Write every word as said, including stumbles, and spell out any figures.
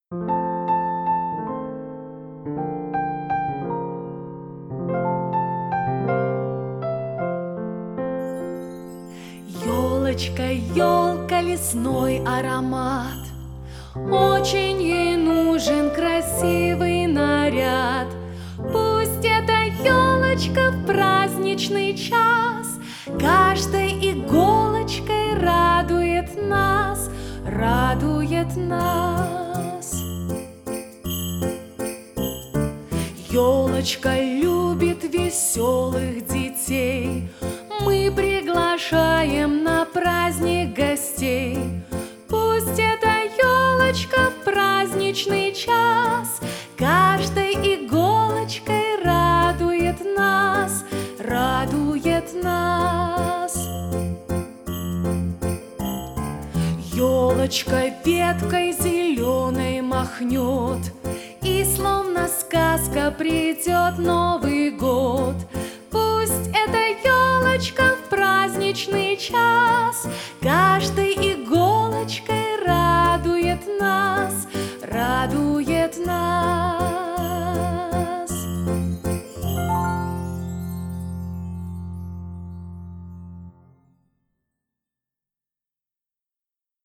Елочка, елка, лесной аромат, очень ей нужен красивый наряд. Пусть эта елочка в праздничный час каждой иголочкой радует нас, радует нас. Елочка любит веселых детей, мы приглашаем на праздник гостей. Пусть эта елочка в праздничный час каждой иголочкой радует нас, радует нас. Елочка веткой зеленой махнет, и словно сказка придет Новый год. Пусть эта елочка в праздничный час каждой иголочкой радует нас, радует